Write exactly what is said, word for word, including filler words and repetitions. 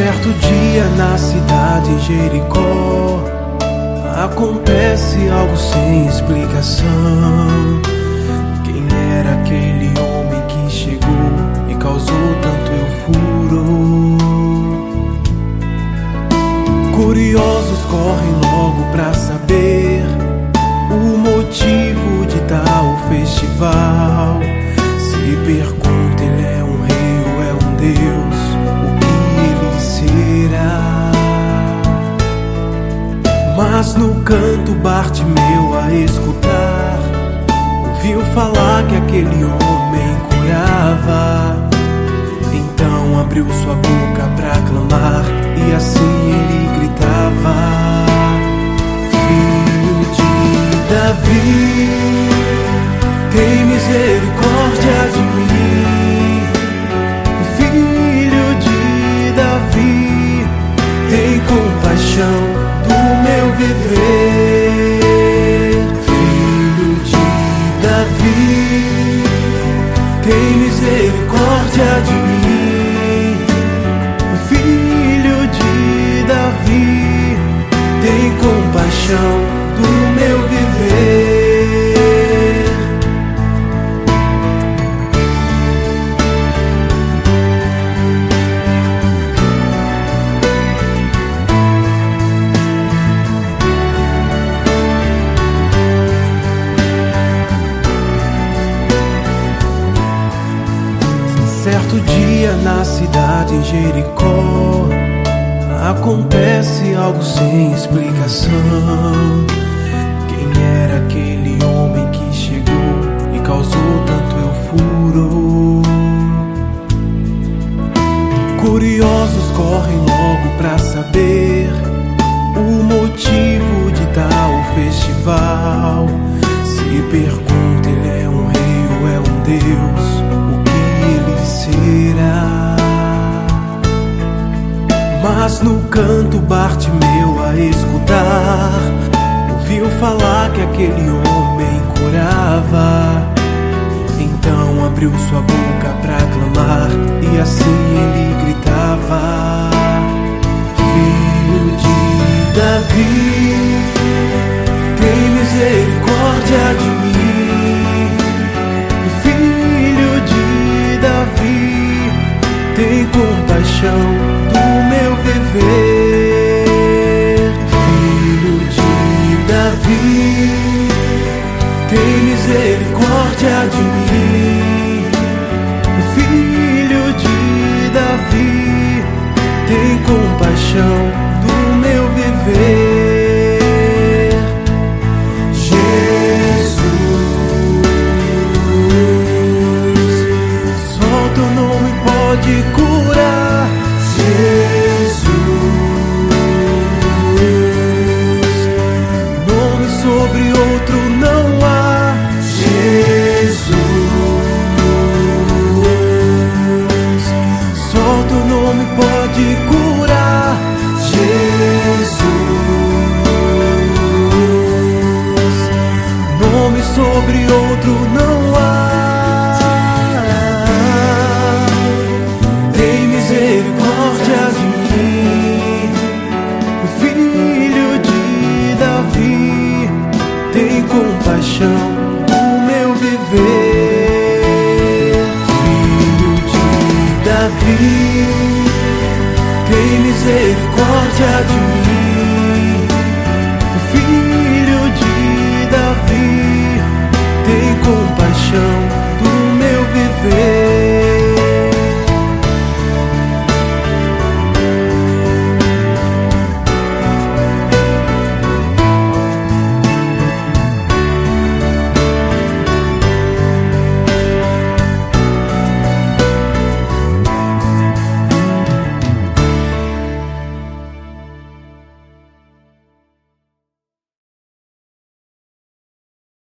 Certo dia na cidade de Jericó acontece algo sem explicação. Quem era aquele homem que chegou e causou tanto furor? Curiosos correm logo pra saber o motivo de tal festival. Se pergunta, ele é um rei ou é um deus? O que ele será? Mas no canto Bartimeu, a escutar, ouviu falar que aquele homem curava. Então abriu sua boca pra clamar, e assim ele gritava: Filho de Davi, tem misericórdia de mim. Filho de Davi, tem compaixão do meu viver. Filho de Davi, tem misericórdia de mim. Filho de Davi, tem compaixão do meu viver. Certo dia na cidade de Jericó acontece algo sem explicação. Quem era aquele homem que chegou e causou tanto furor? Curiosos correm logo pra saber o motivo de tal festival. Se pergunta, ele é um rei ou é um deus? O que ele será? Mas no canto Bartimeu, a escutar, ouviu falar que aquele homem curava. Então abriu sua boca pra clamar, e assim ele gritava: Filho de Davi, tem misericórdia de mim. Filho de Davi, tem compaixão do meu viver. Filho de Davi, tem misericórdia de mim. Filho de Davi, tem compaixão do meu viver. Jesus, só teu nome pode curar. Jesus, nome sobre outro não há. Jesus, só teu nome pode curar. Jesus, nome sobre outro não há. Tem misericórdia de mim. Filho de Davi, tem compaixão do meu viver. Filho de Davi, tem misericórdia de mim. Filho de Davi, tem compaixão do meu viver.